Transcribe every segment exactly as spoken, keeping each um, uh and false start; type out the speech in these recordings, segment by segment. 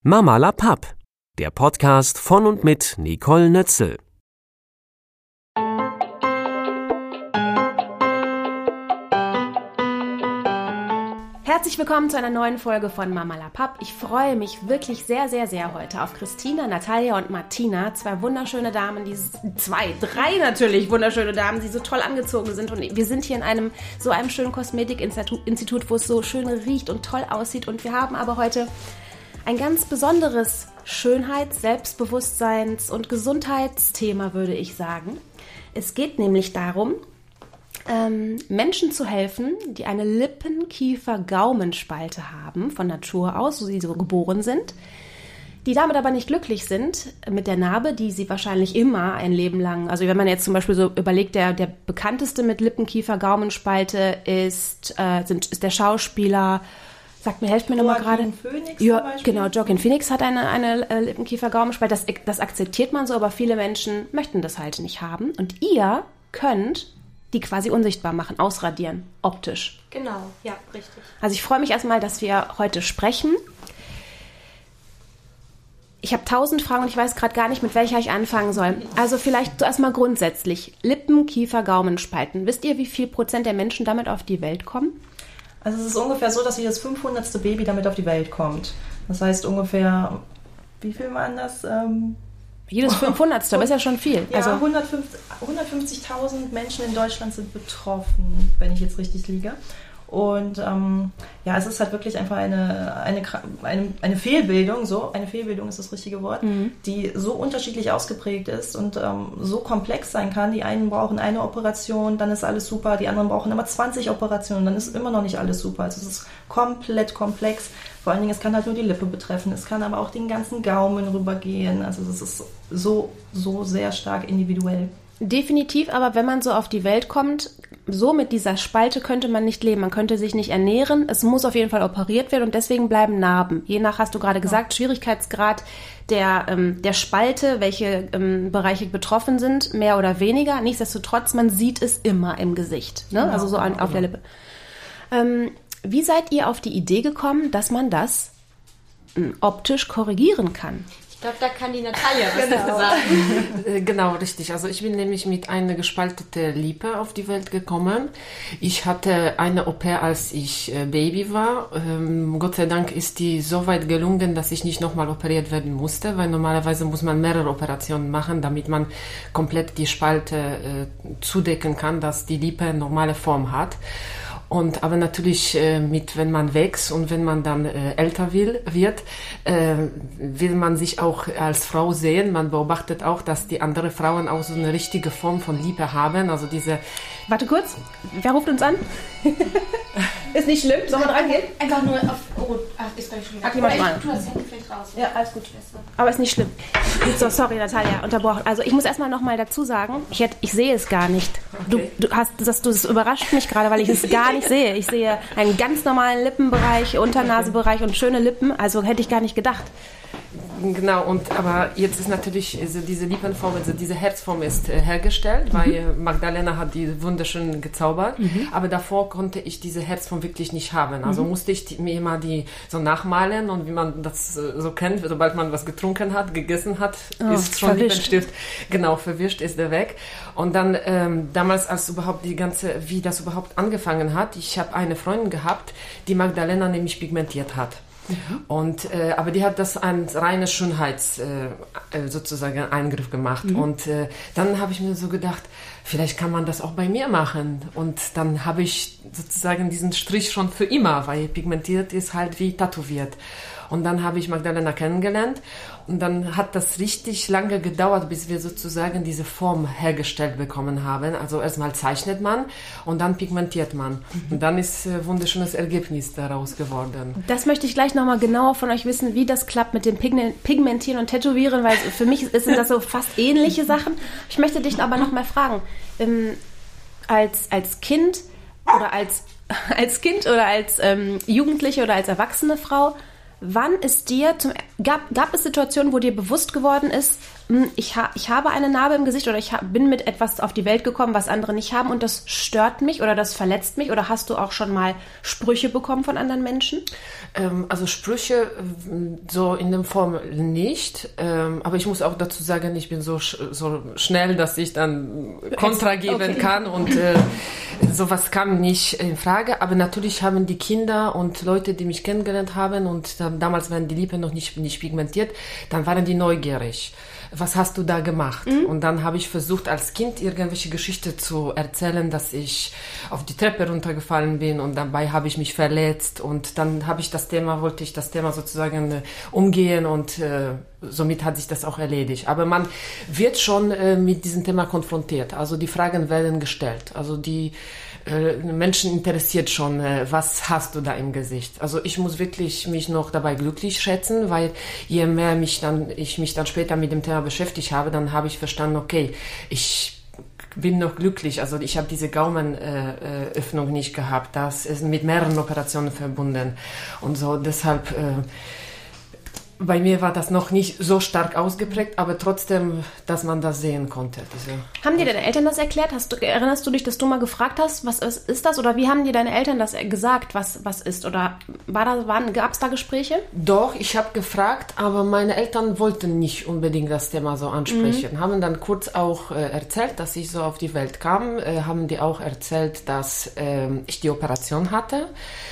Mama la Papp, der Podcast von und mit Nicole Nötzel. Herzlich willkommen zu einer neuen Folge von Mama la Papp. Ich freue mich wirklich sehr, sehr, sehr heute auf Christina, Natalia und Martina. Zwei wunderschöne Damen, die zwei, drei natürlich wunderschöne Damen, die so toll angezogen sind. Und wir sind hier in einem so einem schönen Kosmetikinstitut, wo es so schön riecht und toll aussieht. Und wir haben aber heute ein ganz besonderes Schönheits-, Selbstbewusstseins- und Gesundheitsthema, würde ich sagen. Es geht nämlich darum, ähm, Menschen zu helfen, die eine Lippen-Kiefer-Gaumenspalte haben, von Natur aus, so sie so geboren sind, die damit aber nicht glücklich sind mit der Narbe, die sie wahrscheinlich immer ein Leben lang, also wenn man jetzt zum Beispiel so überlegt, der, der bekannteste mit Lippen-Kiefer-Gaumenspalte ist, äh, sind, ist der Schauspieler. Sagt mir, helft mir nochmal gerade. Phoenix ja, zum Beispiel. Genau, Joaquin Phoenix hat eine, eine äh, Lippenkiefer-Gaumenspalte. Das, das akzeptiert man so, aber viele Menschen möchten das halt nicht haben. Und ihr könnt die quasi unsichtbar machen, ausradieren, optisch. Genau, ja, richtig. Also ich freue mich erstmal, dass wir heute sprechen. Ich habe tausend Fragen und ich weiß gerade gar nicht, mit welcher ich anfangen soll. Also vielleicht zuerst mal grundsätzlich. Lippen-Kiefer-Gaumenspalten. Wisst ihr, wie viel Prozent der Menschen damit auf die Welt kommen? Also es ist ungefähr so, dass jedes fünfhundertste Baby damit auf die Welt kommt. Das heißt ungefähr, wie viel waren das? Ähm, jedes fünfhundertste, aber ist ja schon viel. Ja, also hundertfünfzigtausend Menschen in Deutschland sind betroffen, wenn ich jetzt richtig liege. Und ähm, ja, es ist halt wirklich einfach eine, eine, eine, eine Fehlbildung, so, eine Fehlbildung ist das richtige Wort, mhm. die so unterschiedlich ausgeprägt ist und ähm, so komplex sein kann. Die einen brauchen eine Operation, dann ist alles super, die anderen brauchen immer zwanzig Operationen, dann ist immer noch nicht alles super. Also es ist komplett komplex. Vor allen Dingen, es kann halt nur die Lippe betreffen, es kann aber auch den ganzen Gaumen rübergehen. Also es ist so, so sehr stark individuell. Definitiv, aber wenn man so auf die Welt kommt, so mit dieser Spalte könnte man nicht leben, man könnte sich nicht ernähren, es muss auf jeden Fall operiert werden und deswegen bleiben Narben. Je nach, hast du gerade gesagt, ja. Schwierigkeitsgrad der, ähm, der Spalte, welche ähm, Bereiche betroffen sind, mehr oder weniger. Nichtsdestotrotz, man sieht es immer im Gesicht, ne? Genau, also so an, auf der Lippe. Ähm, wie seid ihr auf die Idee gekommen, dass man das ähm, optisch korrigieren kann? Ich glaube, da kann die Natalia was genau. dazu sagen. Genau, richtig. Also ich bin nämlich mit einer gespalteten Lippe auf die Welt gekommen. Ich hatte eine O P, als ich Baby war. Ähm, Gott sei Dank ist die so weit gelungen, dass ich nicht nochmal operiert werden musste, weil normalerweise muss man mehrere Operationen machen, damit man komplett die Spalte äh, zudecken kann, dass die Lippe normale Form hat. Und aber natürlich äh, mit, wenn man wächst und wenn man dann äh, älter will, wird, äh, will man sich auch als Frau sehen. Man beobachtet auch, dass die anderen Frauen auch so eine richtige Form von Lippe haben. Also diese. Warte kurz, wer ruft uns an? Ist nicht schlimm, sollen wir dran gehen? Einfach nur auf. Oh, ach, ist gleich schon wieder. Hat jemand mal? Du hast Handy vielleicht raus. Ja, alles gut. Aber ist nicht schlimm. So, sorry, Natalia, unterbrochen. Also ich muss erstmal nochmal dazu sagen, ich, hätte, ich sehe es gar nicht. Okay. Du, du hast, das, du, das überrascht mich gerade, weil ich es gar nicht sehe. Ich sehe einen ganz normalen Lippenbereich, Unternasebereich und schöne Lippen. Also hätte ich gar nicht gedacht. Genau, und aber jetzt ist natürlich also diese Lippenform, also diese Herzform ist äh, hergestellt, mhm. weil Magdalena hat die wunderschön gezaubert, mhm. aber davor konnte ich diese Herzform wirklich nicht haben. Also mhm. musste ich die, mir immer die so nachmalen und wie man das äh, so kennt, sobald man was getrunken hat, gegessen hat, oh, ist schon verwischt. Lippenstift, genau, verwischt ist der weg. Und dann ähm, damals, als überhaupt die ganze, wie das überhaupt angefangen hat, ich habe eine Freundin gehabt, die Magdalena nämlich pigmentiert hat. Mhm. Und, äh, aber die hat das als reines Schönheits äh, sozusagen Eingriff gemacht. Mhm. Und äh, dann habe ich mir so gedacht, vielleicht kann man das auch bei mir machen. Und dann habe ich sozusagen diesen Strich schon für immer, weil pigmentiert ist halt wie tätowiert. Und dann habe ich Magdalena kennengelernt und dann hat das richtig lange gedauert, bis wir sozusagen diese Form hergestellt bekommen haben. Also erstmal zeichnet man und dann pigmentiert man. Mhm. Und dann ist ein wunderschönes Ergebnis daraus geworden. Das möchte ich gleich nochmal genauer von euch wissen, wie das klappt mit dem Pigmentieren und Tätowieren, weil für mich sind das so fast ähnliche Sachen. Ich möchte dich aber nochmal fragen, ähm, als, als Kind oder als, als Kind oder als ähm, Jugendliche oder als erwachsene Frau, wann ist dir, zum, gab, gab es Situationen, wo dir bewusst geworden ist, ich, ha, ich habe eine Narbe im Gesicht oder ich ha, bin mit etwas auf die Welt gekommen, was andere nicht haben und das stört mich oder das verletzt mich? Oder hast du auch schon mal Sprüche bekommen von anderen Menschen? Ähm, also Sprüche so in der Form nicht. Ähm, aber ich muss auch dazu sagen, ich bin so, sch- so schnell, dass ich dann Kontra geben okay. kann und äh, sowas kam nicht in Frage. Aber natürlich haben die Kinder und Leute, die mich kennengelernt haben und dann, damals waren die Lippen noch nicht, nicht pigmentiert, dann waren die neugierig. Was hast du da gemacht? Mhm. Und dann habe ich versucht, als Kind irgendwelche Geschichte zu erzählen, dass ich auf die Treppe runtergefallen bin und dabei habe ich mich verletzt und dann habe ich das Thema, wollte ich das Thema sozusagen äh, umgehen und äh, somit hat sich das auch erledigt. Aber man wird schon äh, mit diesem Thema konfrontiert. Also die Fragen werden gestellt. Also die äh, Menschen interessiert schon, äh, was hast du da im Gesicht? Also ich muss wirklich mich noch dabei glücklich schätzen, weil je mehr mich dann, ich mich dann später mit dem Thema beschäftigt habe, dann habe ich verstanden, okay, ich bin noch glücklich. Also ich habe diese Gaumenöffnung äh, nicht gehabt. Das ist mit mehreren Operationen verbunden. Und so deshalb... Äh, Bei mir war das noch nicht so stark ausgeprägt, aber trotzdem, dass man das sehen konnte. Diese haben dir deine Eltern das erklärt? Hast du, erinnerst du dich, dass du mal gefragt hast, was ist, ist das? Oder wie haben dir deine Eltern das gesagt, was, was ist? Oder war da, waren, gab es da Gespräche? Doch, ich habe gefragt, aber meine Eltern wollten nicht unbedingt das Thema so ansprechen. Mhm. Haben dann kurz auch äh, erzählt, dass ich so auf die Welt kam. Äh, haben die auch erzählt, dass äh, ich die Operation hatte.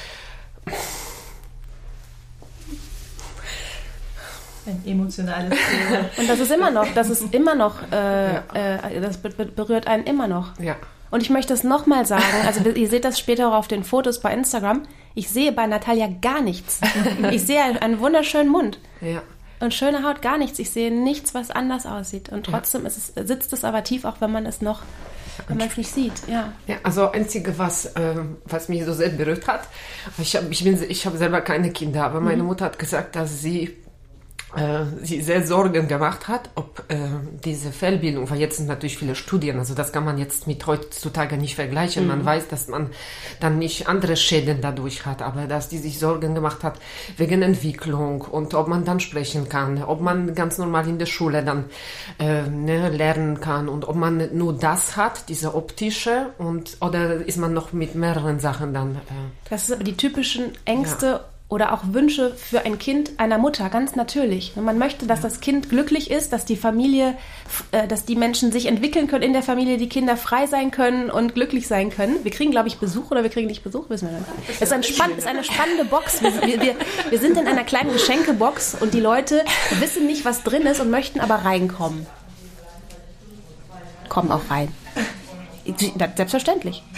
Ein emotionales Thema. Und das ist immer noch, das ist immer noch, äh, ja. äh, das be- be- berührt einen immer noch. Ja. Und ich möchte es nochmal sagen, also ihr seht das später auch auf den Fotos bei Instagram, ich sehe bei Natalia gar nichts. Ich sehe einen wunderschönen Mund. Ja. Und schöne Haut, gar nichts. Ich sehe nichts, was anders aussieht. Und trotzdem ist es, sitzt es aber tief, auch wenn man es noch, wenn man es nicht sieht. Ja. Ja, also einzige, was, äh, was mich so sehr berührt hat, ich habe ich bin, ich hab selber keine Kinder, aber meine mhm. Mutter hat gesagt, dass sie sie sehr Sorgen gemacht hat, ob äh, diese Fehlbildung, weil jetzt sind natürlich viele Studien, also das kann man jetzt mit heutzutage nicht vergleichen. Mhm. Man weiß, dass man dann nicht andere Schäden dadurch hat, aber dass die sich Sorgen gemacht hat wegen Entwicklung und ob man dann sprechen kann, ob man ganz normal in der Schule dann äh, ne, lernen kann und ob man nur das hat, diese optische, und oder ist man noch mit mehreren Sachen dann... Äh, das ist aber die typischen Ängste, ja. Oder auch Wünsche für ein Kind einer Mutter, ganz natürlich. Man möchte, dass das Kind glücklich ist, dass die Familie, dass die Menschen sich entwickeln können in der Familie, die Kinder frei sein können und glücklich sein können. Wir kriegen, glaube ich, Besuch oder wir kriegen nicht Besuch, wissen wir nicht. Es ist, ein spann- ist eine spannende Box. Wir, wir, wir sind in einer kleinen Geschenkebox und die Leute wissen nicht, was drin ist und möchten aber reinkommen. Kommen auch rein. Selbstverständlich.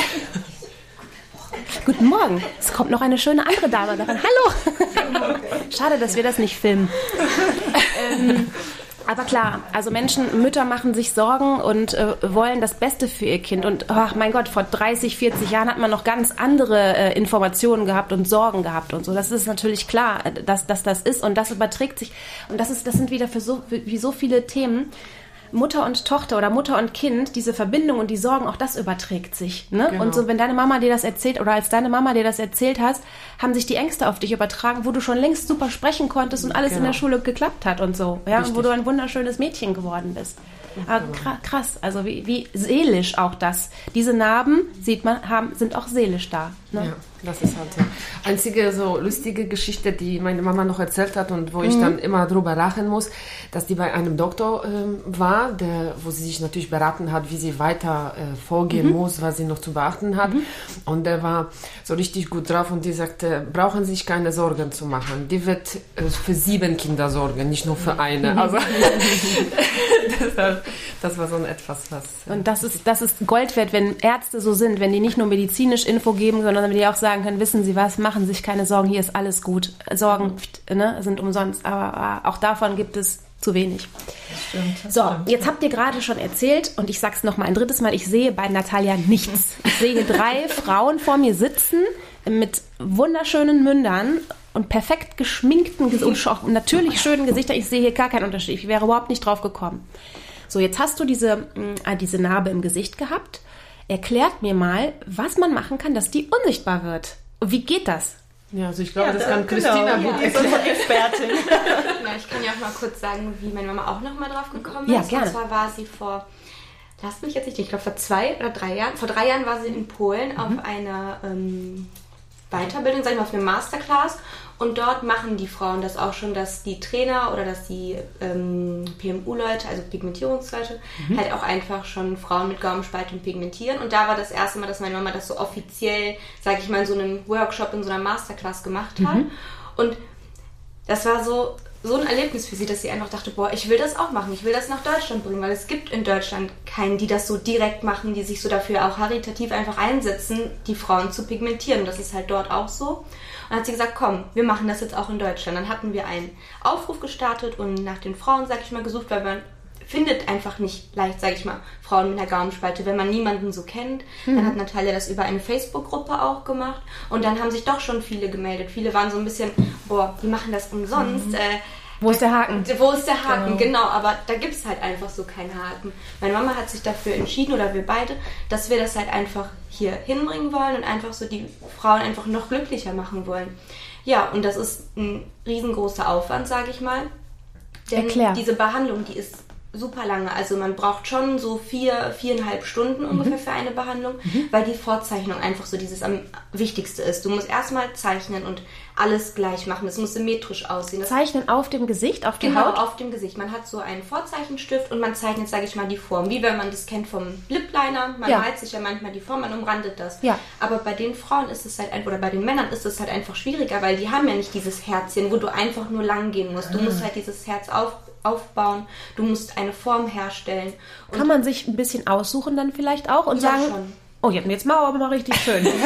Guten Morgen. Es kommt noch eine schöne andere Dame daran. Hallo. Schade, dass wir das nicht filmen. ähm, aber klar, also Menschen, Mütter machen sich Sorgen und äh, wollen das Beste für ihr Kind. Und ach mein Gott, vor dreißig, vierzig Jahren hat man noch ganz andere äh, Informationen gehabt und Sorgen gehabt und so. Das ist natürlich klar, dass, dass das ist und das überträgt sich. Und das ist, das sind wieder für so, wie so viele Themen. Mutter und Tochter oder Mutter und Kind, diese Verbindung und die Sorgen, auch das überträgt sich. Ne? Genau. Und so, wenn deine Mama dir das erzählt oder als deine Mama dir das erzählt hast, haben sich die Ängste auf dich übertragen, wo du schon längst super sprechen konntest und alles genau. in der Schule geklappt hat und so. Ja? Und wo du ein wunderschönes Mädchen geworden bist. Aber krass, also wie, wie seelisch auch das. Diese Narben, sieht man, haben, sind auch seelisch da. Ne? Ja, das ist halt so. Einzige so lustige Geschichte, die meine Mama noch erzählt hat und wo ich Mhm. dann immer drüber lachen muss, dass die bei einem Doktor ähm, war, der, wo sie sich natürlich beraten hat, wie sie weiter äh, vorgehen Mhm. muss, was sie noch zu beachten hat. Mhm. Und der war so richtig gut drauf und die sagte, brauchen Sie sich keine Sorgen zu machen. Die wird äh, für sieben Kinder sorgen, nicht nur für eine. Also deshalb, das war so ein etwas, was... Äh, Und das ist, das ist Gold wert, wenn Ärzte so sind, wenn die nicht nur medizinisch Info geben, sondern wenn die auch sagen können, wissen Sie was, machen Sie sich keine Sorgen, hier ist alles gut. Sorgen ne, sind umsonst, aber auch davon gibt es zu wenig. Das stimmt, das so, stimmt. jetzt habt ihr gerade schon erzählt und ich sag's noch mal ein drittes Mal, ich sehe bei Natalia nichts. Ich sehe drei Frauen vor mir sitzen mit wunderschönen Mündern und perfekt geschminkten Ges- und auch natürlich schönen Gesichtern. Ich sehe hier gar keinen Unterschied. Ich wäre überhaupt nicht drauf gekommen. So, jetzt hast du diese, äh, diese Narbe im Gesicht gehabt. Erklärt mir mal, was man machen kann, dass die unsichtbar wird. Wie geht das? ja, also ich glaube, Ja, das da- kann Christina genau. gut Die ist erklären. unsere Expertin. Genau, ich kann ja auch mal kurz sagen, wie meine Mama auch noch mal drauf gekommen Ja, ist. gerne. Und zwar war sie vor, lasst mich jetzt nicht, ich glaube vor zwei oder drei Jahren, vor drei Jahren war sie in Polen mhm. auf einer ähm, Weiterbildung, sag ich mal, auf einer Masterclass. Und dort machen die Frauen das auch schon, dass die Trainer oder dass die ähm, P M U-Leute, also Pigmentierungsleute, mhm. halt auch einfach schon Frauen mit Gaumenspalte pigmentieren. Und da war das erste Mal, dass meine Mama das so offiziell, sag ich mal, in so einem Workshop, in so einer Masterclass gemacht hat. Mhm. Und das war so, so ein Erlebnis für sie, dass sie einfach dachte, boah, ich will das auch machen, ich will das nach Deutschland bringen, weil es gibt in Deutschland keinen, die das so direkt machen, die sich so dafür auch karitativ einfach einsetzen, die Frauen zu pigmentieren. Das ist halt dort auch so. Und dann hat sie gesagt, komm, wir machen das jetzt auch in Deutschland. Dann hatten wir einen Aufruf gestartet und nach den Frauen, sag ich mal, gesucht, weil man findet einfach nicht leicht, sag ich mal, Frauen mit einer Gaumenspalte, wenn man niemanden so kennt. Mhm. Dann hat Natalia das über eine Facebook-Gruppe auch gemacht und dann haben sich doch schon viele gemeldet. Viele waren so ein bisschen, boah, die machen das umsonst. Mhm. Äh, Wo ist der Haken? Wo ist der Haken, genau. genau, aber da gibt es halt einfach so keinen Haken. Meine Mama hat sich dafür entschieden, oder wir beide, dass wir das halt einfach hier hinbringen wollen und einfach so die Frauen einfach noch glücklicher machen wollen. Ja, und das ist ein riesengroßer Aufwand, sage ich mal. Denn Erklär. Diese Behandlung, die ist super lange. Also man braucht schon so vier, viereinhalb Stunden ungefähr mhm. für eine Behandlung, mhm. weil die Vorzeichnung einfach so dieses am wichtigste ist. Du musst erstmal zeichnen und alles gleich machen. Das muss symmetrisch aussehen. Das Zeichnen auf dem Gesicht, auf die genau, Haut? auf dem Gesicht. Man hat so einen Vorzeichenstift und man zeichnet, sage ich mal, die Form. Wie wenn man das kennt vom Lip-Liner. Man ja. malt sich ja manchmal die Form, man umrandet das. Ja. Aber bei den Frauen ist es halt, oder bei den Männern ist es halt einfach schwieriger, weil die haben ja nicht dieses Herzchen, wo du einfach nur lang gehen musst. Du musst halt dieses Herz auf aufbauen, du musst eine Form herstellen. Und kann man sich ein bisschen aussuchen dann vielleicht auch und ja, sagen, schon. Oh, jetzt, jetzt machen wir aber mal richtig schön. Also,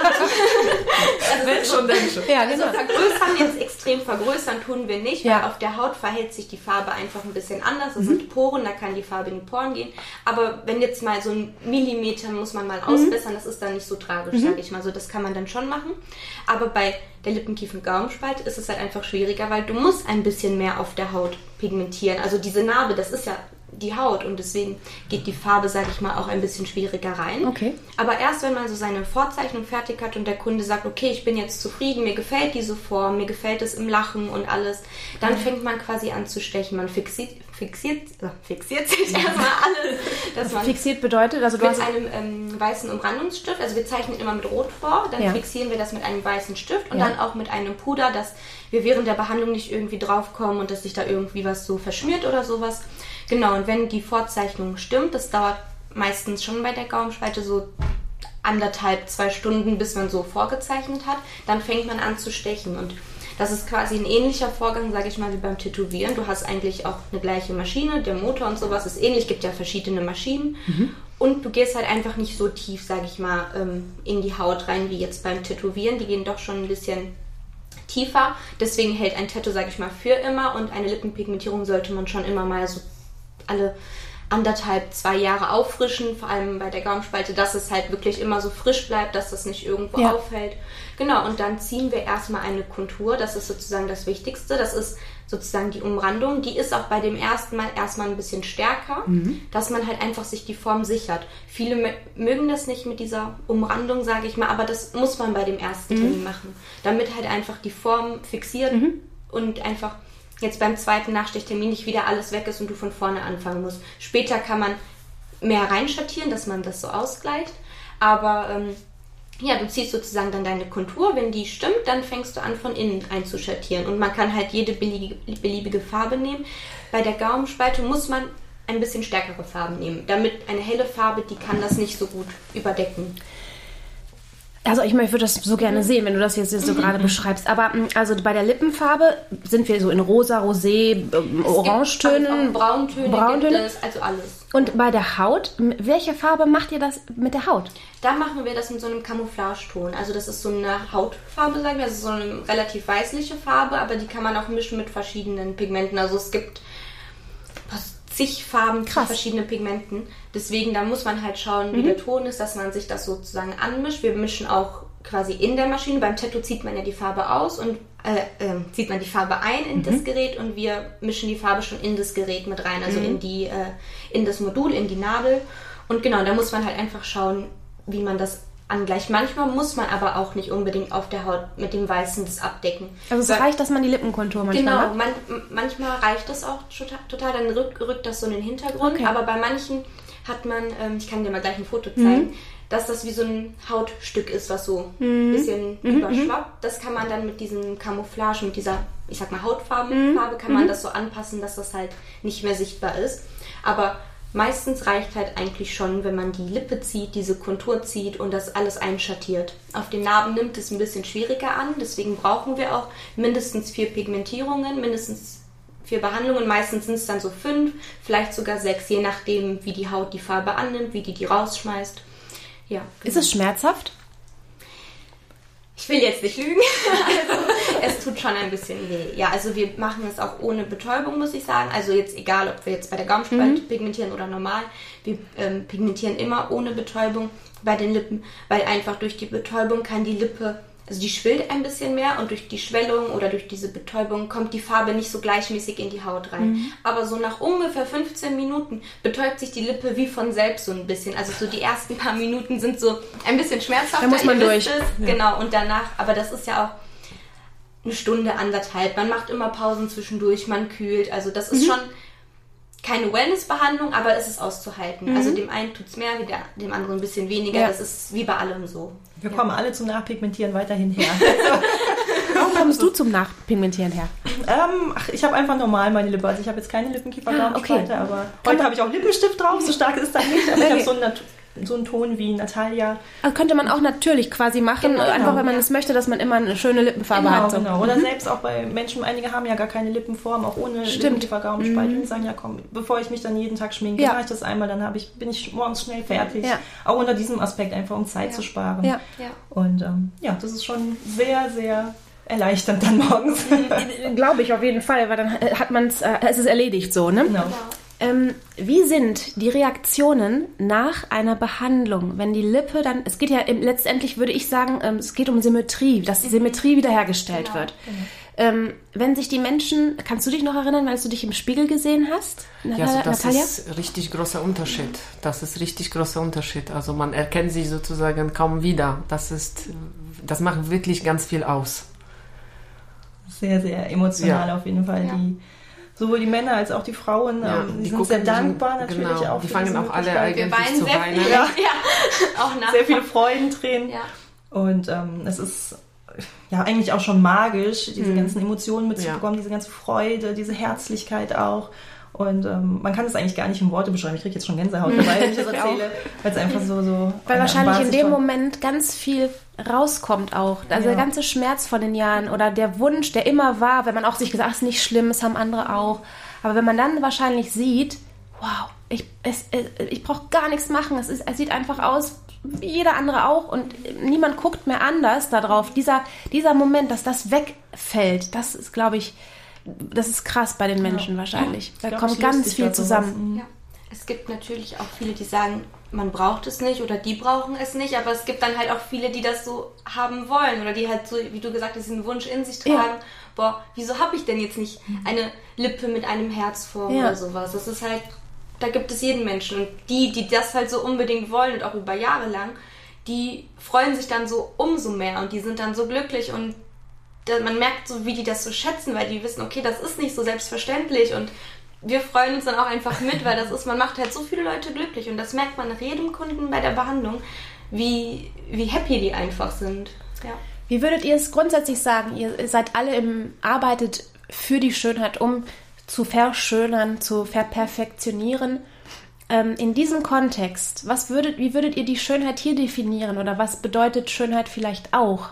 wenn schon, wenn schon. Ja, also genau. vergrößern, jetzt extrem vergrößern tun wir nicht, weil Ja. auf der Haut verhält sich die Farbe einfach ein bisschen anders. Das Mhm. sind Poren, da kann die Farbe in die Poren gehen. Aber wenn jetzt mal so ein Millimeter muss man mal ausbessern, das ist dann nicht so tragisch, Mhm. sage ich mal so. Das kann man dann schon machen. Aber bei der Lippenkiefen-Gaumenspalte ist es halt einfach schwieriger, weil du musst ein bisschen mehr auf der Haut pigmentieren. Also diese Narbe, das ist ja die Haut und deswegen geht die Farbe, sage ich mal, auch ein bisschen schwieriger rein. Okay. Aber erst wenn man so seine Vorzeichnung fertig hat und der Kunde sagt, okay, ich bin jetzt zufrieden, mir gefällt diese Form, mir gefällt es im Lachen und alles, dann mhm. fängt man quasi an zu stechen. Man fixiert, fixiert, äh, fixiert sich erstmal alles. Dass man Fixiert bedeutet, also du mit hast einem ähm, weißen Umrandungsstift, also wir zeichnen immer mit Rot vor, dann Ja. fixieren wir das mit einem weißen Stift und Ja. dann auch mit einem Puder, dass wir während der Behandlung nicht irgendwie draufkommen und dass sich da irgendwie was so verschmiert oder sowas. Genau, und wenn die Vorzeichnung stimmt, das dauert meistens schon bei der Gaumenspalte so anderthalb, zwei Stunden, bis man so vorgezeichnet hat, dann fängt man an zu stechen und das ist quasi ein ähnlicher Vorgang, sage ich mal, wie beim Tätowieren. Du hast eigentlich auch eine gleiche Maschine, der Motor und sowas ist ähnlich, gibt ja verschiedene Maschinen. Mhm. Und du gehst halt einfach nicht so tief, sage ich mal, in die Haut rein wie jetzt beim Tätowieren. Die gehen doch schon ein bisschen tiefer. Deswegen hält ein Tattoo, sage ich mal, für immer und eine Lippenpigmentierung sollte man schon immer mal so alle anderthalb, zwei Jahre auffrischen, vor allem bei der Gaumenspalte, dass es halt wirklich immer so frisch bleibt, dass das nicht irgendwo Ja. auffällt. Genau, und dann ziehen wir erstmal eine Kontur, das ist sozusagen das Wichtigste, das ist sozusagen die Umrandung, die ist auch bei dem ersten Mal erstmal ein bisschen stärker, mhm. dass man halt einfach sich die Form sichert. Viele m- mögen das nicht mit dieser Umrandung, sage ich mal, aber das muss man bei dem ersten mhm. Termin machen, damit halt einfach die Form fixiert mhm. und einfach jetzt beim zweiten Nachstichtermin nicht wieder alles weg ist und du von vorne anfangen musst. Später kann man mehr reinschattieren, dass man das so ausgleicht. Aber ähm, ja, du ziehst sozusagen dann deine Kontur. Wenn die stimmt, dann fängst du an, von innen einzuschattieren. Und man kann halt jede beliebige, beliebige Farbe nehmen. Bei der Gaumenspalte muss man ein bisschen stärkere Farben nehmen. Damit eine helle Farbe, die kann das nicht so gut überdecken. Also ich würde das so gerne sehen, wenn du das jetzt so gerade beschreibst. Aber mh, also bei der Lippenfarbe sind wir so in rosa, rosé, ähm, Orangetönen, auch Brauntöne, Brauntöne. gibt es, also alles. Und bei der Haut, m- welche Farbe macht ihr das mit der Haut? Da machen wir das mit so einem Camouflageton. Also das ist so eine Hautfarbe, sagen wir. Das ist so eine relativ weißliche Farbe, aber die kann man auch mischen mit verschiedenen Pigmenten. Also es gibt zig Farben, Krass. verschiedene Pigmenten. Deswegen, da muss man halt schauen, wie Mhm. der Ton ist, dass man sich das sozusagen anmischt. Wir mischen auch quasi in der Maschine. Beim Tattoo zieht man ja die Farbe aus und äh, äh, zieht man die Farbe ein in mhm. das Gerät und wir mischen die Farbe schon in das Gerät mit rein, also mhm. in die äh, in das Modul, in die Nadel. Und genau, da muss man halt einfach schauen, wie man das angleicht. Manchmal muss man aber auch nicht unbedingt auf der Haut mit dem Weißen das abdecken. Also es Weil, reicht, dass man die Lippenkontur manchmal Genau, hat? man, manchmal reicht das auch total, dann rückt, rückt das so in den Hintergrund, Okay. aber bei manchen hat man, ähm, ich kann dir mal gleich ein Foto zeigen, mhm. dass das wie so ein Hautstück ist, was so ein mhm. bisschen mhm. überschwappt. Das kann man dann mit diesem Camouflage, mit dieser, ich sag mal, Hautfarbe, mhm. Farbe, kann man mhm. das so anpassen, dass das halt nicht mehr sichtbar ist. Aber meistens reicht halt eigentlich schon, wenn man die Lippe zieht, diese Kontur zieht und das alles einschattiert. Auf den Narben nimmt es ein bisschen schwieriger an, deswegen brauchen wir auch mindestens vier Pigmentierungen, mindestens vier Behandlungen. Meistens sind es dann so fünf, vielleicht sogar sechs, je nachdem, wie die Haut die Farbe annimmt, wie die die rausschmeißt. Ja, genau. Ist es schmerzhaft? Ich will jetzt nicht lügen. Also, es tut schon ein bisschen weh. Ja, also wir machen es auch ohne Betäubung, muss ich sagen. Also jetzt egal, ob wir jetzt bei der Gaumenspalte mhm. pigmentieren oder normal. Wir ähm, pigmentieren immer ohne Betäubung bei den Lippen, weil einfach durch die Betäubung kann die Lippe, also die schwillt ein bisschen mehr und durch die Schwellung oder durch diese Betäubung kommt die Farbe nicht so gleichmäßig in die Haut rein. Mhm. Aber so nach ungefähr fünfzehn Minuten betäubt sich die Lippe wie von selbst so ein bisschen. Also so die ersten paar Minuten sind so ein bisschen schmerzhaft. Da muss man durch. Ja. Genau, und danach, aber das ist ja auch eine Stunde, anderthalb. Man macht immer Pausen zwischendurch, man kühlt. Also das ist mhm. schon keine Wellnessbehandlung, aber es ist auszuhalten. Mhm. Also dem einen tut es mehr, dem anderen ein bisschen weniger. Ja. Das ist wie bei allem so. Wir kommen ja. alle zum Nachpigmentieren weiterhin her. Warum kommst du zum Nachpigmentieren her? Ähm, ach, ich habe einfach normal meine Lippe. Also ich habe jetzt keine Lippenkiefer-Gaumenspalte, okay. aber heute habe ich auch Lippenstift drauf. So stark ist das nicht, aber okay. ich habe so einen, so einen Ton wie Natalia. Also könnte man auch natürlich quasi machen, genau, einfach wenn man es möchte, dass man immer eine schöne Lippenfarbe genau, hat. So. Genau, oder mhm. selbst auch bei Menschen, einige haben ja gar keine Lippenform, auch ohne Lippenkiefer-Gaumenspalte. Mhm. Die sagen, ja komm, bevor ich mich dann jeden Tag schminke, ja. mache ich das einmal, dann habe ich, bin ich morgens schnell fertig. Ja. Auch unter diesem Aspekt einfach, um Zeit ja. zu sparen. Ja. Ja. Und ähm, ja, das ist schon sehr, sehr erleichternd dann morgens. Glaube ich auf jeden Fall, weil dann hat man es, äh, es ist erledigt so, ne? Genau. Ähm, wie sind die Reaktionen nach einer Behandlung, wenn die Lippe dann, es geht ja im, letztendlich, würde ich sagen, ähm, es geht um Symmetrie, dass die Symmetrie wiederhergestellt genau. wird. Genau. Ähm, wenn sich die Menschen, kannst du dich noch erinnern, weil du dich im Spiegel gesehen hast? Ja, also das Natalia? ist richtig großer Unterschied. Das ist richtig großer Unterschied. Also man erkennt sich sozusagen kaum wieder. Das ist, das macht wirklich ganz viel aus. Sehr, sehr emotional ja. auf jeden Fall. Ja. Die Sowohl die Männer als auch die Frauen, ja, ähm, die, die sind sehr dankbar natürlich genau, auch. Die fangen auch alle eigentlich wir weinen zu sehr weinen. Viel. Ja. Ja. Auch nach sehr viele Freudentränen. Ja. Und ähm, es ist ja eigentlich auch schon magisch, diese mhm. ganzen Emotionen mitzubekommen, ja. diese ganze Freude, diese Herzlichkeit auch. Und ähm, man kann es eigentlich gar nicht in Worte beschreiben. Ich kriege jetzt schon Gänsehaut dabei, wenn ich das erzähle, weil es einfach so... so weil wahrscheinlich in dem Moment ganz viel rauskommt auch. Also ja. der ganze Schmerz von den Jahren oder der Wunsch, der immer war, wenn man auch sich gesagt hat, es ist nicht schlimm, es haben andere auch. Aber wenn man dann wahrscheinlich sieht, wow, ich, es, ich brauche gar nichts machen, es, ist, es sieht einfach aus wie jeder andere auch und niemand guckt mehr anders darauf. Dieser, dieser Moment, dass das wegfällt, das ist, glaube ich... Das ist krass bei den Menschen ja. wahrscheinlich. Da glaub, kommt ganz viel zusammen. Ja. Es gibt natürlich auch viele, die sagen, man braucht es nicht oder die brauchen es nicht, aber es gibt dann halt auch viele, die das so haben wollen oder die halt so, wie du gesagt hast, diesen Wunsch in sich tragen, ja. boah, wieso habe ich denn jetzt nicht eine Lippe mit einem Herzform ja. oder sowas? Das ist halt, da gibt es jeden Menschen und die, die das halt so unbedingt wollen und auch über Jahre lang, die freuen sich dann so umso mehr und die sind dann so glücklich und man merkt so, wie die das so schätzen, weil die wissen, okay, das ist nicht so selbstverständlich und wir freuen uns dann auch einfach mit, weil das ist, man macht halt so viele Leute glücklich und das merkt man nach jedem Kunden bei der Behandlung, wie, wie happy die einfach sind. Ja. Wie würdet ihr es grundsätzlich sagen? Ihr seid alle im, arbeitet für die Schönheit, um zu verschönern, zu verperfektionieren. Ähm, in diesem Kontext, was würdet, wie würdet ihr die Schönheit hier definieren oder was bedeutet Schönheit vielleicht auch?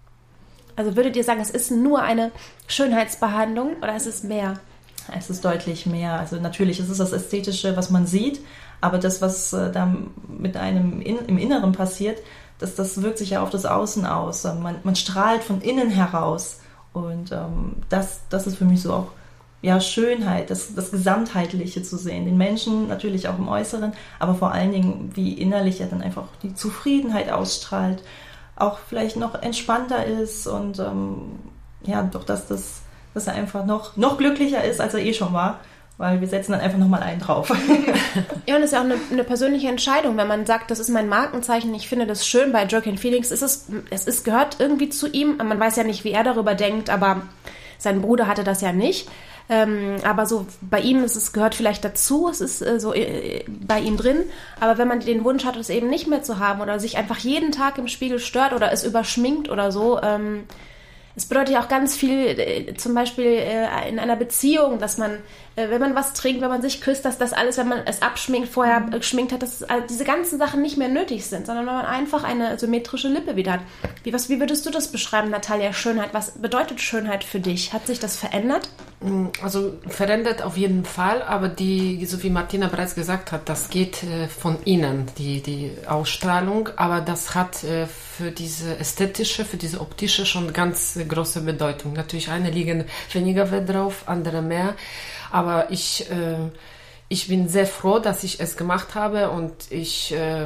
Also würdet ihr sagen, es ist nur eine Schönheitsbehandlung oder ist es mehr? Es ist deutlich mehr. Also natürlich ist es das Ästhetische, was man sieht, aber das, was äh, da mit einem in, im Inneren passiert, das, das wirkt sich ja auf das Außen aus. Man, man strahlt von innen heraus und ähm, das, das ist für mich so auch ja, Schönheit, das, das Gesamtheitliche zu sehen. Den Menschen natürlich auch im Äußeren, aber vor allen Dingen, wie innerlich er dann einfach die Zufriedenheit ausstrahlt, auch vielleicht noch entspannter ist und ähm, ja, doch, dass, das, dass er einfach noch, noch glücklicher ist, als er eh schon war. weil wir setzen dann einfach nochmal einen drauf. Ja, und das ist ja auch eine, eine persönliche Entscheidung, wenn man sagt, das ist mein Markenzeichen, ich finde das schön bei Joaquin Phoenix. Es, ist, es ist, gehört irgendwie zu ihm, man weiß ja nicht, wie er darüber denkt, aber sein Bruder hatte das ja nicht. Ähm, aber so bei ihm ist es, gehört vielleicht dazu, es ist äh, so äh, bei ihm drin. Aber wenn man den Wunsch hat, es eben nicht mehr zu haben oder sich einfach jeden Tag im Spiegel stört oder es überschminkt oder so, ähm, es bedeutet ja auch ganz viel, äh, zum Beispiel äh, in einer Beziehung, dass man, äh, wenn man was trinkt, wenn man sich küsst, dass das alles, wenn man es abschminkt, vorher äh, geschminkt hat, dass äh, diese ganzen Sachen nicht mehr nötig sind, sondern wenn man einfach eine symmetrische Lippe wieder hat. Wie, was, wie würdest du das beschreiben, Natalia, Schönheit? Was bedeutet Schönheit für dich? Hat sich das verändert? Also verändert auf jeden Fall, aber die, so wie Martina bereits gesagt hat, das geht äh, von innen, die, die Ausstrahlung, aber das hat äh, für diese ästhetische, für diese optische schon ganz äh, große Bedeutung. Natürlich eine liegen weniger Wert drauf, andere mehr, aber ich, äh, ich bin sehr froh, dass ich es gemacht habe und ich äh,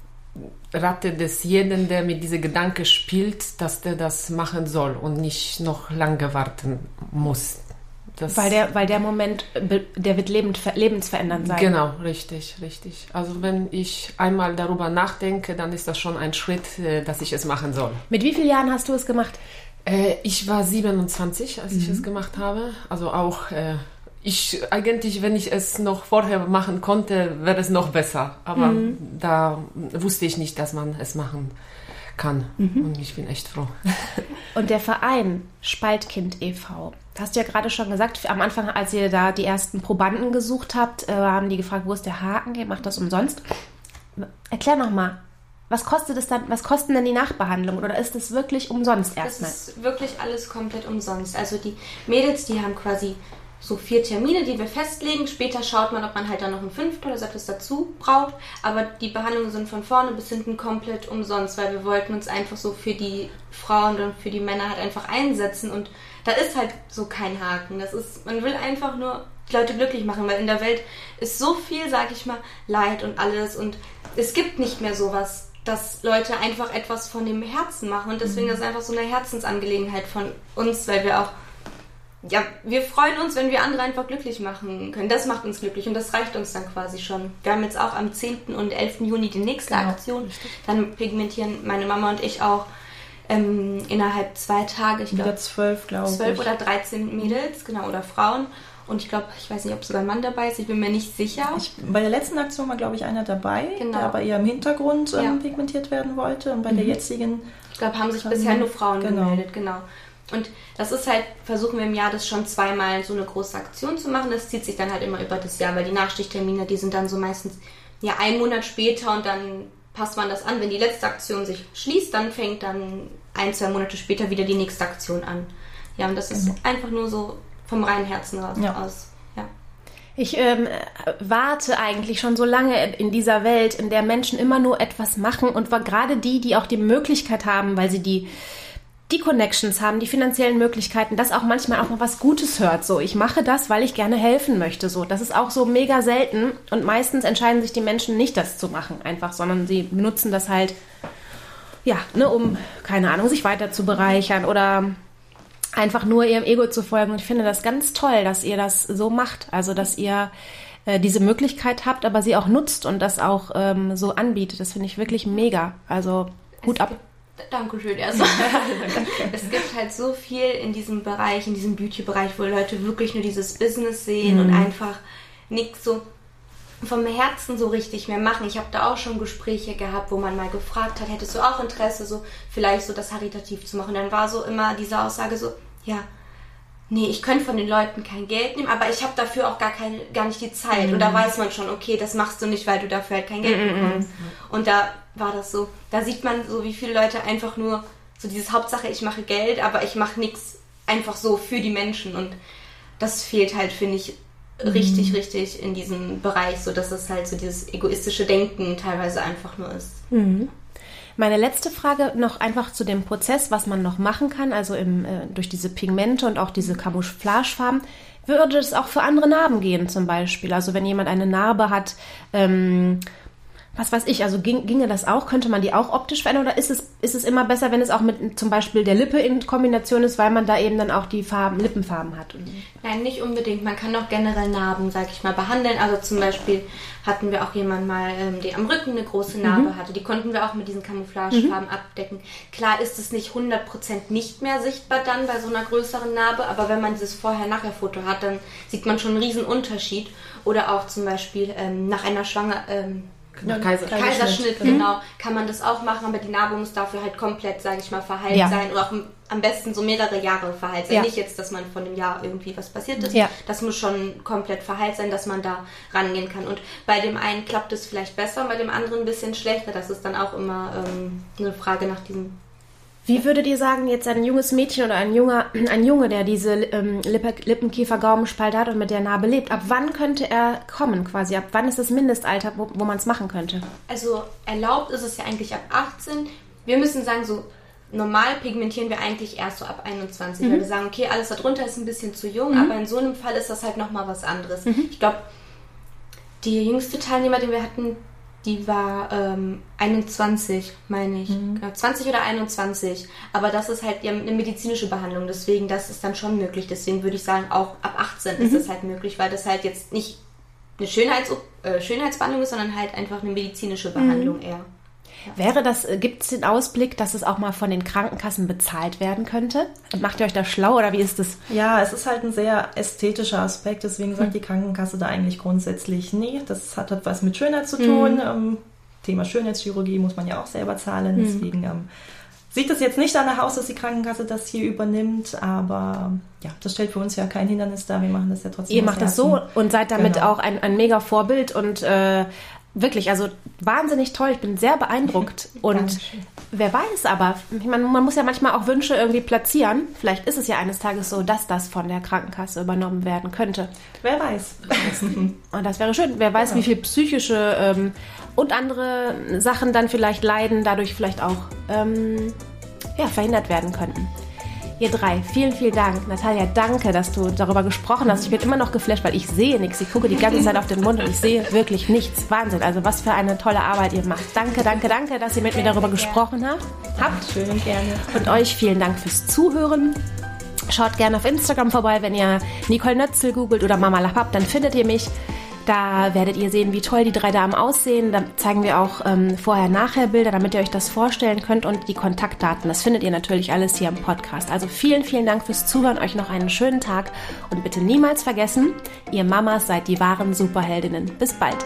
rate das jeden, der mit diesem Gedanke spielt, dass der das machen soll und nicht noch lange warten muss. Das weil, der, weil der Moment, der wird lebend, lebensverändernd sein. Genau, richtig, richtig. Also wenn ich einmal darüber nachdenke, dann ist das schon ein Schritt, dass ich es machen soll. Mit wie vielen Jahren hast du es gemacht? Äh, ich war siebenundzwanzig, als mhm. ich es gemacht habe. Also auch, äh, ich eigentlich, wenn ich es noch vorher machen konnte, wäre es noch besser. Aber mhm. da wusste ich nicht, dass man es machen kann. Mhm. Und ich bin echt froh. Und der Verein Spaltkind e V, hast du ja gerade schon gesagt, am Anfang, als ihr da die ersten Probanden gesucht habt, äh, haben die gefragt, wo ist der Haken? Ihr macht das umsonst. Erklär nochmal, was kostet es dann, was kosten denn die Nachbehandlungen? Oder ist es wirklich umsonst erstmal? Das ist wirklich alles komplett umsonst. Also die Mädels, die haben quasi so vier Termine, die wir festlegen. Später schaut man, ob man halt dann noch einen fünften oder so etwas dazu braucht. Aber die Behandlungen sind von vorne bis hinten komplett umsonst, weil wir wollten uns einfach so für die Frauen und für die Männer halt einfach einsetzen. Und da ist halt so kein Haken. Das ist, man will einfach nur die Leute glücklich machen, weil in der Welt ist so viel, sag ich mal, Leid und alles. Und es gibt nicht mehr sowas, dass Leute einfach etwas von dem Herzen machen. Und deswegen mhm. ist es einfach so eine Herzensangelegenheit von uns, weil wir auch ja, wir freuen uns, wenn wir andere einfach glücklich machen können. Das macht uns glücklich und das reicht uns dann quasi schon. Wir haben jetzt auch am zehnten und elften Juni die nächste genau. Aktion. Dann pigmentieren meine Mama und ich auch ähm, innerhalb zwei Tage, ich glaube zwölf, glaube ich. Zwölf oder dreizehn Mädels, genau, oder Frauen. Und ich glaube, ich weiß nicht, ob sogar ein Mann dabei ist, ich bin mir nicht sicher. Ich, bei der letzten Aktion war, glaube ich, einer dabei, genau. der aber eher im Hintergrund ähm, ja. pigmentiert werden wollte. Und bei mhm. der jetzigen... Ich glaube, haben sich ähm, bisher nur Frauen genau. gemeldet, genau. Und das ist halt, versuchen wir im Jahr das schon zweimal so eine große Aktion zu machen. Das zieht sich dann halt immer über das Jahr, weil die Nachstichtermine, die sind dann so meistens ja einen Monat später und dann passt man das an. Wenn die letzte Aktion sich schließt, dann fängt dann ein, zwei Monate später wieder die nächste Aktion an. Ja, und das ist mhm. einfach nur so vom reinen Herzen raus. Ja. aus. Ja. Ich ähm, warte eigentlich schon so lange in dieser Welt, in der Menschen immer nur etwas machen und war gerade die, die auch die Möglichkeit haben, weil sie die die Connections haben, die finanziellen Möglichkeiten, dass auch manchmal auch mal was Gutes hört. So, ich mache das, weil ich gerne helfen möchte. So, das ist auch so mega selten und meistens entscheiden sich die Menschen nicht, das zu machen, einfach, sondern sie benutzen das halt, ja, ne, um, keine Ahnung, sich weiter zu bereichern oder einfach nur ihrem Ego zu folgen. Und ich finde das ganz toll, dass ihr das so macht, also dass ihr äh, diese Möglichkeit habt, aber sie auch nutzt und das auch ähm, so anbietet. Das finde ich wirklich mega. Also Hut ab. Dankeschön erstmal. Es gibt halt so viel in diesem Bereich, in diesem Beauty-Bereich, wo Leute wirklich nur dieses Business sehen mhm. und einfach nichts so vom Herzen so richtig mehr machen. Ich habe da auch schon Gespräche gehabt, wo man mal gefragt hat, hättest du auch Interesse, so vielleicht so das haritativ zu machen. Und dann war so immer diese Aussage so, ja, nee, ich könnte von den Leuten kein Geld nehmen, aber ich habe dafür auch gar, keine, gar nicht die Zeit. Mhm. Und da weiß man schon, okay, das machst du nicht, weil du dafür halt kein Geld mhm. bekommst. Und da war das so, da sieht man so, wie viele Leute einfach nur so dieses Hauptsache, ich mache Geld, aber ich mache nichts einfach so für die Menschen. Und das fehlt halt, finde ich, richtig, mhm. richtig in diesem Bereich, so dass es halt so dieses egoistische Denken teilweise einfach nur ist. Mhm. Meine letzte Frage noch einfach zu dem Prozess, was man noch machen kann, also im, äh, durch diese Pigmente und auch diese Camouflagefarben. Würde es auch für andere Narben gehen zum Beispiel? Also wenn jemand eine Narbe hat, ähm, Was weiß ich, also ging, ginge das auch? Könnte man die auch optisch verändern? Oder ist es, ist es immer besser, wenn es auch mit zum Beispiel der Lippe in Kombination ist, weil man da eben dann auch die Farben, Lippenfarben hat? Nein, nicht unbedingt. Man kann auch generell Narben, sag ich mal, behandeln. Also zum Beispiel hatten wir auch jemanden mal, ähm, der am Rücken eine große Narbe mhm. hatte. Die konnten wir auch mit diesen Camouflagefarben mhm. abdecken. Klar ist es nicht hundert Prozent nicht mehr sichtbar dann bei so einer größeren Narbe, aber wenn man dieses Vorher-Nachher-Foto hat, dann sieht man schon einen riesen Unterschied. Oder auch zum Beispiel ähm, nach einer Schwanger... Ähm, Nach Kaiserschnitt, Kaiserschnitt mhm. genau, kann man das auch machen, aber die Narbe muss dafür halt komplett, sage ich mal, verheilt ja. sein oder auch am besten so mehrere Jahre verheilt sein. Ja. Nicht jetzt, dass man von dem Jahr irgendwie was passiert ist. Ja. Das muss schon komplett verheilt sein, dass man da rangehen kann. Und bei dem einen klappt es vielleicht besser, bei dem anderen ein bisschen schlechter. Das ist dann auch immer ähm, eine Frage nach diesem... Wie würdet ihr sagen, jetzt ein junges Mädchen oder ein junger, ein Junge, der diese ähm, Lippe, Lippenkiefer-Gaumenspalte hat und mit der Narbe lebt, ab wann könnte er kommen quasi? Ab wann ist das Mindestalter, wo, wo man es machen könnte? Also erlaubt ist es ja eigentlich ab achtzehn. Wir müssen sagen, so normal pigmentieren wir eigentlich erst so ab einundzwanzig, mhm. weil wir sagen, okay, alles darunter ist ein bisschen zu jung, mhm. aber in so einem Fall ist das halt nochmal was anderes. Mhm. Ich glaube, die jüngste Teilnehmer, die wir hatten, die war ähm, einundzwanzig, meine ich. Mhm. zwanzig oder einundzwanzig. Aber das ist halt ja eine medizinische Behandlung. Deswegen, das ist dann schon möglich. Deswegen würde ich sagen, auch ab achtzehn mhm. ist das halt möglich, weil das halt jetzt nicht eine Schönheits- äh, Schönheitsbehandlung ist, sondern halt einfach eine medizinische Behandlung mhm. eher. Ja. Wäre das, gibt es den Ausblick, dass es auch mal von den Krankenkassen bezahlt werden könnte? Macht ihr euch da schlau oder wie ist das? Ja, es ist halt ein sehr ästhetischer Aspekt, deswegen sagt hm. die Krankenkasse da eigentlich grundsätzlich, nee, das hat was mit Schönheit zu tun. Hm. Ähm, Thema Schönheitschirurgie muss man ja auch selber zahlen, hm. deswegen ähm, sieht es jetzt nicht danach aus, dass die Krankenkasse das hier übernimmt, aber ja, das stellt für uns ja kein Hindernis dar, wir machen das ja trotzdem. Ihr macht das so und seid damit genau. auch ein, ein mega Vorbild und äh, wirklich, also wahnsinnig toll. Ich bin sehr beeindruckt. Und wer weiß aber, ich meine, man muss ja manchmal auch Wünsche irgendwie platzieren. Vielleicht ist es ja eines Tages so, dass das von der Krankenkasse übernommen werden könnte. Wer weiß. Und das wäre schön. Wer weiß, genau. wie viel psychische ähm, und andere Sachen dann vielleicht leiden, dadurch vielleicht auch ähm, ja, verhindert werden könnten. Ihr drei, vielen, vielen Dank. Natalia, danke, dass du darüber gesprochen hast. Ich bin immer noch geflasht, weil ich sehe nichts. Ich gucke die ganze Zeit auf den Mund und ich sehe wirklich nichts. Wahnsinn. Also was für eine tolle Arbeit ihr macht. Danke, danke, danke, dass ihr mit mir darüber gesprochen habt. Habt. Schön und gerne. Und euch vielen Dank fürs Zuhören. Schaut gerne auf Instagram vorbei, wenn ihr Nicole Nötzl googelt oder Mama La Papp, dann findet ihr mich. Da werdet ihr sehen, wie toll die drei Damen aussehen. Da zeigen wir auch ähm, Vorher-Nachher-Bilder, damit ihr euch das vorstellen könnt und die Kontaktdaten. Das findet ihr natürlich alles hier im Podcast. Also vielen, vielen Dank fürs Zuhören. Euch noch einen schönen Tag und bitte niemals vergessen, ihr Mamas seid die wahren Superheldinnen. Bis bald.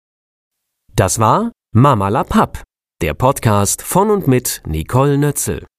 Das war Mama La Papp, der Podcast von und mit Nicole Nötzl.